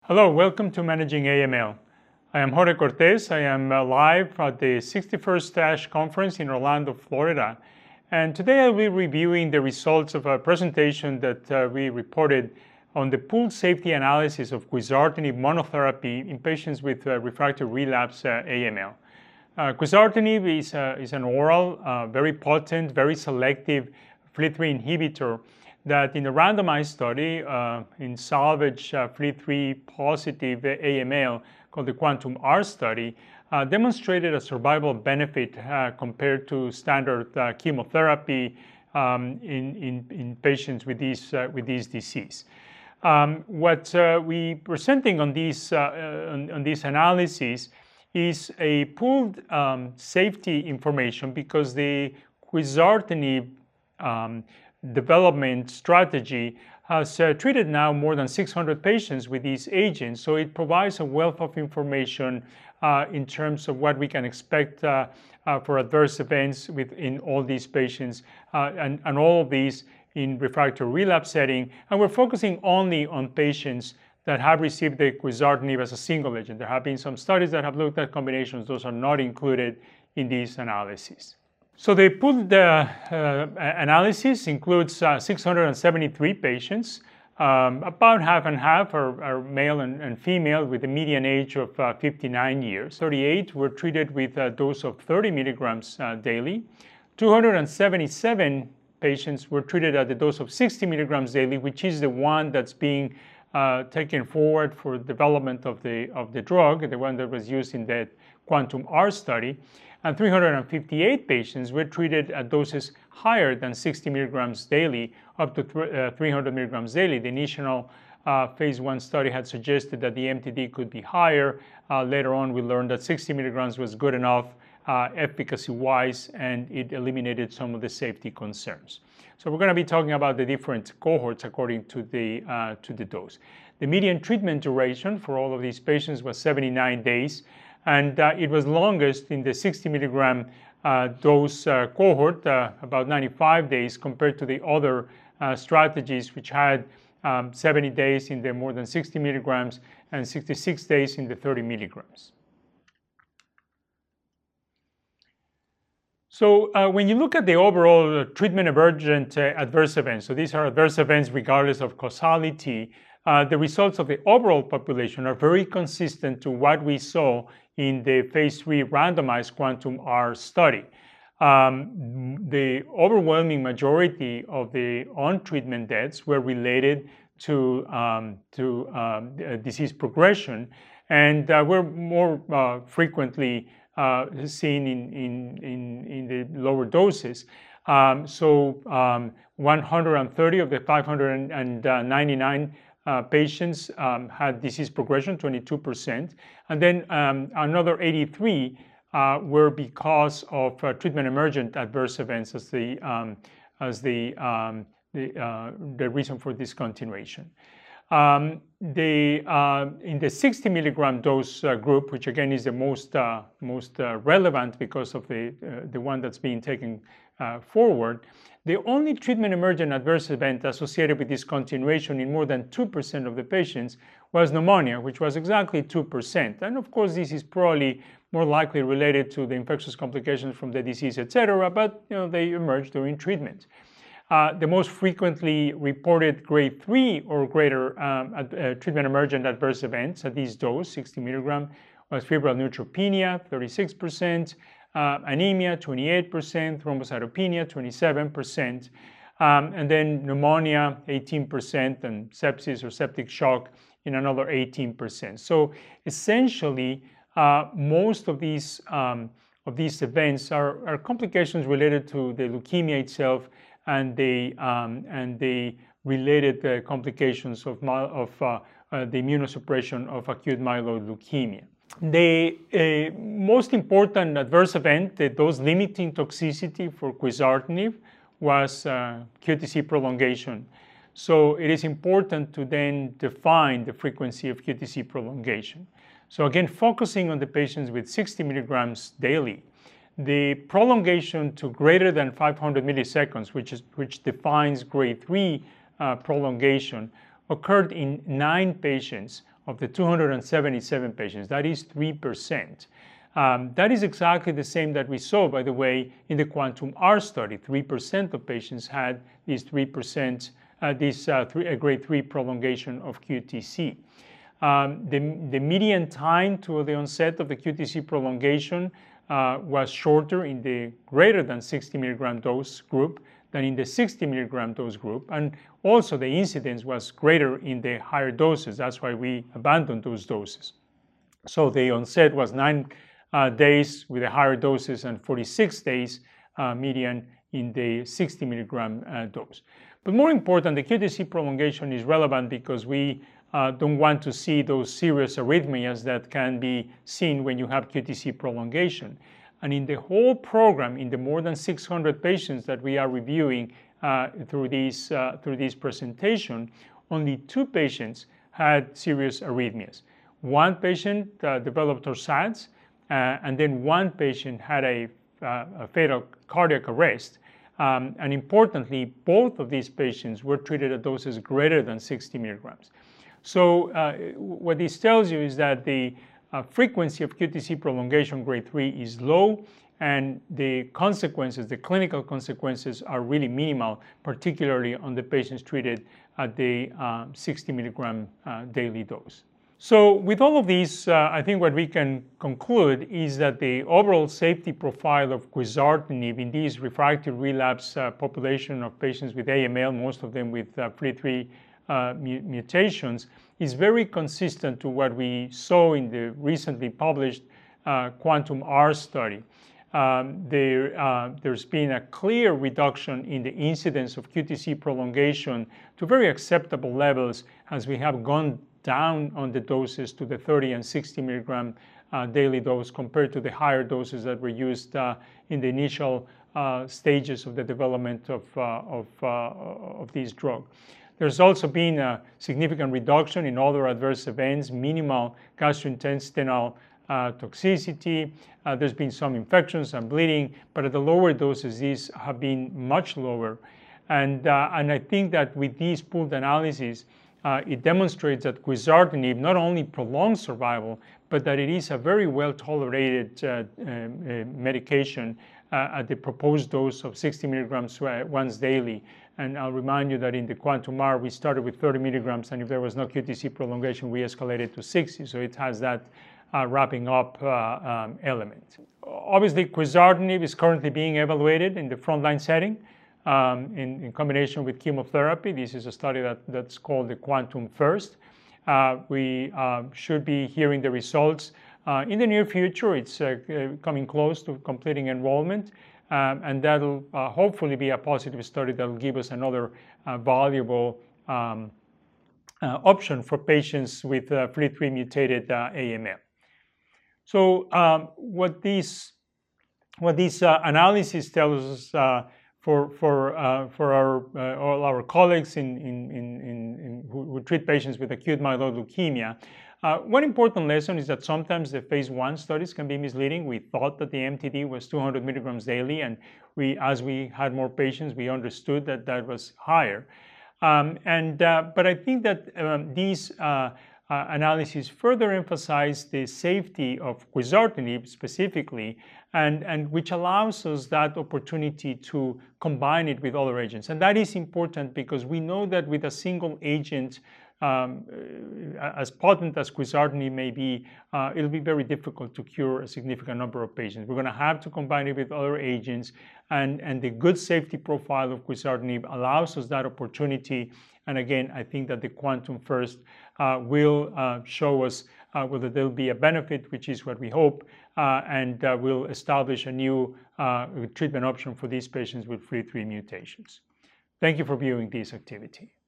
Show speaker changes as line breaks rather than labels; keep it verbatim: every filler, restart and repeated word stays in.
Hello, welcome to Managing A M L. I am Jorge Cortez. I am uh, live at the sixty-first ASH conference in Orlando, Florida. And today I will be reviewing the results of a presentation that uh, we reported on the pooled safety analysis of quizartinib monotherapy in patients with uh, refractory relapse uh, A M L. Uh, quizartinib is, uh, is an oral, uh, very potent, very selective F L T three inhibitor that in a randomized study uh, in salvage uh, F L T three positive A M L called the QuANTUM-R study uh, demonstrated a survival benefit uh, compared to standard uh, chemotherapy um, in, in, in patients with, these, uh, with this disease. Um, what uh, we presenting on this, uh, on, on this analysis is a pooled um, safety information because the quizartinib um, development strategy has uh, treated now more than six hundred patients with these agents. So it provides a wealth of information uh, in terms of what we can expect uh, uh, for adverse events within all these patients uh, and, and all of these in refractory relapse setting. And we're focusing only on patients that have received the quizartinib as a single agent. There have been some studies that have looked at combinations. Those are not included in these analyses. So the pooled uh, uh, analysis includes uh, six hundred seventy-three patients. Um, about half and half are, are male and, and female with a median age of uh, fifty-nine years. thirty-eight were treated with a dose of thirty milligrams uh, daily. two hundred seventy-seven patients were treated at the dose of sixty milligrams daily, which is the one that's being uh, taken forward for development of the, of the drug, the one that was used in the QuANTUM-R study. And three hundred fifty-eight patients were treated at doses higher than sixty milligrams daily, up to th uh, three hundred milligrams daily. The initial uh, phase one study had suggested that the M T D could be higher. Uh, later on, we learned that sixty milligrams was good enough uh, efficacy-wise, and it eliminated some of the safety concerns. So we're going to be talking about the different cohorts according to the, uh, to the dose. The median treatment duration for all of these patients was seventy-nine days. And uh, it was longest in the sixty milligram uh, dose uh, cohort, uh, about ninety-five days, compared to the other uh, strategies, which had um, seventy days in the more than sixty milligrams and sixty-six days in the thirty milligrams. So uh, when you look at the overall uh, treatment emergent uh, adverse events, so these are adverse events regardless of causality, uh, the results of the overall population are very consistent to what we saw in the phase three randomized QuANTUM-R study. Um, the overwhelming majority of the on-treatment deaths were related to, um, to um, disease progression and uh, were more uh, frequently uh, seen in, in, in, in the lower doses. Um, so um, one hundred thirty of the five hundred ninety-nine Uh, patients um, had disease progression, twenty-two percent, and then um, another eighty-three uh, were because of uh, treatment emergent adverse events as the um, as the um, the, uh, the reason for discontinuation. Um, the uh, in the sixty milligram dose uh, group, which again is the most uh, most uh, relevant because of the uh, the one that's being taken uh, forward. The only treatment emergent adverse event associated with discontinuation in more than two percent of the patients was pneumonia, which was exactly two percent. And of course, this is probably more likely related to the infectious complications from the disease, et cetera, but you know, they emerged during treatment. Uh, the most frequently reported grade three or greater um, uh, treatment emergent adverse events at this dose, sixty milligram, was febrile neutropenia, thirty-six percent, Uh, anemia, twenty-eight percent, thrombocytopenia, twenty-seven percent, um, and then pneumonia, eighteen percent, and sepsis or septic shock in another eighteen percent. So essentially, uh, most of these, um, of these events are, are complications related to the leukemia itself and the, um, and the related uh, complications of, of uh, uh, the immunosuppression of acute myeloid leukemia. The uh, most important adverse event, the dose-limiting toxicity for quizartinib, was uh, Q T C prolongation. So it is important to then define the frequency of Q T C prolongation. So again, focusing on the patients with sixty milligrams daily, the prolongation to greater than five hundred milliseconds, which, is, which defines grade three uh, prolongation, occurred in nine patients of the two hundred seventy-seven patients. That is three percent. Um, that is exactly the same that we saw, by the way, in the QuANTUM-R study. three percent of patients had these three percent, uh, this uh, three, a grade three prolongation of Q T C. Um, the, the median time to the onset of the Q T C prolongation uh, was shorter in the greater than sixty milligram dose group than in the sixty milligram dose group. And also the incidence was greater in the higher doses. That's why we abandoned those doses. So the onset was nine uh, days with the higher doses and forty-six days uh, median in the sixty milligram uh, dose. But more important, the Q T C prolongation is relevant because we uh, don't want to see those serious arrhythmias that can be seen when you have Q T C prolongation. And in the whole program, in the more than six hundred patients that we are reviewing uh, through, these, uh, through this presentation, only two patients had serious arrhythmias. One patient uh, developed torsades, uh, and then one patient had a, uh, a fatal cardiac arrest. Um, and importantly, both of these patients were treated at doses greater than sixty milligrams. So uh, what this tells you is that the uh, frequency of Q T C prolongation grade three is low, and the consequences, the clinical consequences, are really minimal, particularly on the patients treated at the uh, sixty milligram uh, daily dose. So with all of these, uh, I think what we can conclude is that the overall safety profile of quizartinib in these refractory relapse uh, population of patients with A M L, most of them with uh, F L I three uh, mu mutations, is very consistent to what we saw in the recently published uh, QuANTUM-R study. Um, there, uh, there's been a clear reduction in the incidence of Q T C prolongation to very acceptable levels as we have gone down on the doses to the thirty and sixty milligram uh, daily dose compared to the higher doses that were used uh, in the initial uh, stages of the development of, uh, of, uh, of this drug. There's also been a significant reduction in other adverse events, minimal gastrointestinal uh, toxicity. Uh, there's been some infections and bleeding, but at the lower doses, these have been much lower. And, uh, and I think that with these pooled analyses, Uh, it demonstrates that quizartinib not only prolongs survival, but that it is a very well-tolerated uh, uh, medication uh, at the proposed dose of sixty milligrams once daily. And I'll remind you that in the QuANTUM-R, we started with thirty milligrams, and if there was no Q T C prolongation, we escalated to sixty. So it has that uh, wrapping up uh, um, element. Obviously, quizartinib is currently being evaluated in the frontline setting. Um, in, in combination with chemotherapy. This is a study that, that's called the QuANTUM-First. Uh, we uh, should be hearing the results uh, in the near future. It's uh, coming close to completing enrollment, um, and that'll uh, hopefully be a positive study that will give us another uh, valuable um, uh, option for patients with uh, F L I three mutated uh, A M L. So um, what these, what these uh, analysis tells us uh, For, for, uh, for our, uh, all our colleagues in, in, in, in, who, who treat patients with acute myeloid leukemia, uh, one important lesson is that sometimes the phase one studies can be misleading. We thought that the M T D was two hundred milligrams daily, and we, as we had more patients, we understood that that was higher. Um, and, uh, but I think that um, these uh, uh, analyses further emphasize the safety of quizartinib specifically, and, and which allows us that opportunity to combine it with other agents. And that is important because we know that with a single agent, um, as potent as quizartinib may be, uh, it'll be very difficult to cure a significant number of patients. We're going to have to combine it with other agents, and, and the good safety profile of quizartinib allows us that opportunity. And again, I think that the QuANTUM-First uh, will uh, show us uh, whether there'll be a benefit, which is what we hope, uh, and uh, will establish a new uh, treatment option for these patients with F L I three mutations. Thank you for viewing this activity.